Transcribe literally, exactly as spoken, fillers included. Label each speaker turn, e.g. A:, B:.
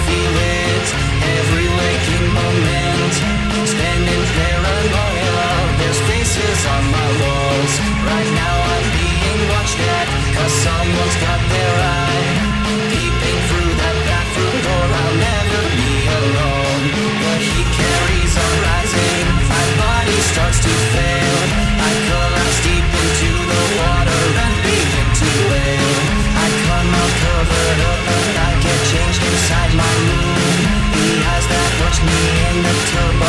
A: feel it every waking moment. Spending paranoia, there's faces on my walls. Right now I'm being watched at, cause someone's got their eye peeping through that bathroom door. I'll never be alone, but he carries on rising. My body starts to fail. I collapse deep into the water and begin to wail. I come out covered up and I get changed inside my room. The eyes that watch me in the turbo